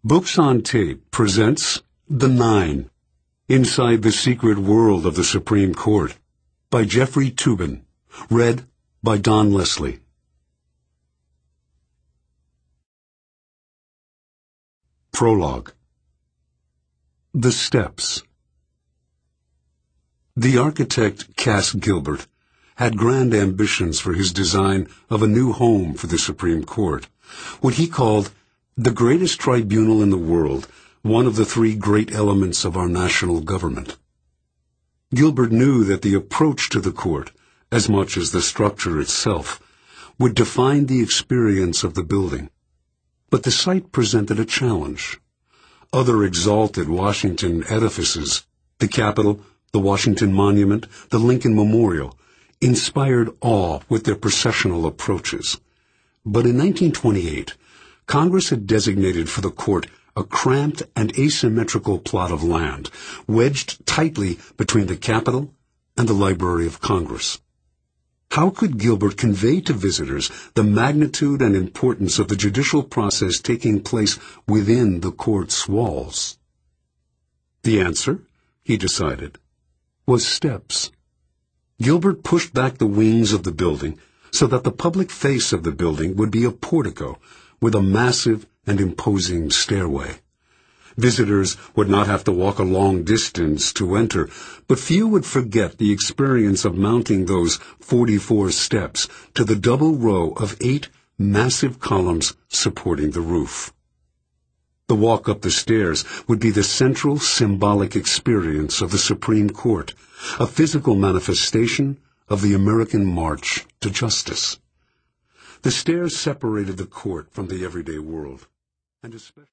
Books on Tape presents The Nine, Inside the Secret World of the Supreme Court, by Jeffrey Toobin, read by Don Leslie. Prologue. The Steps. The architect Cass Gilbert had grand ambitions for his design of a new home for the Supreme Court, what he called the greatest tribunal in the world, one of the three great elements of our national government. Gilbert knew that the approach to the court, as much as the structure itself, would define the experience of the building. But the site presented a challenge. Other exalted Washington edifices, the Capitol, the Washington Monument, the Lincoln Memorial, inspired awe with their processional approaches. But in 1928, Congress had designated for the court a cramped and asymmetrical plot of land, wedged tightly between the Capitol and the Library of Congress. How could Gilbert convey to visitors the magnitude and importance of the judicial process taking place within the court's walls? The answer, he decided, was steps. Gilbert pushed back the wings of the building so that the public face of the building would be a portico with a massive and imposing stairway. Visitors would not have to walk a long distance to enter, but few would forget the experience of mounting those 44 steps to the double row of 8 massive columns supporting the roof. The walk up the stairs would be the central symbolic experience of the Supreme Court, a physical manifestation of the American march to justice. The stairs separated the court from the everyday world, and especially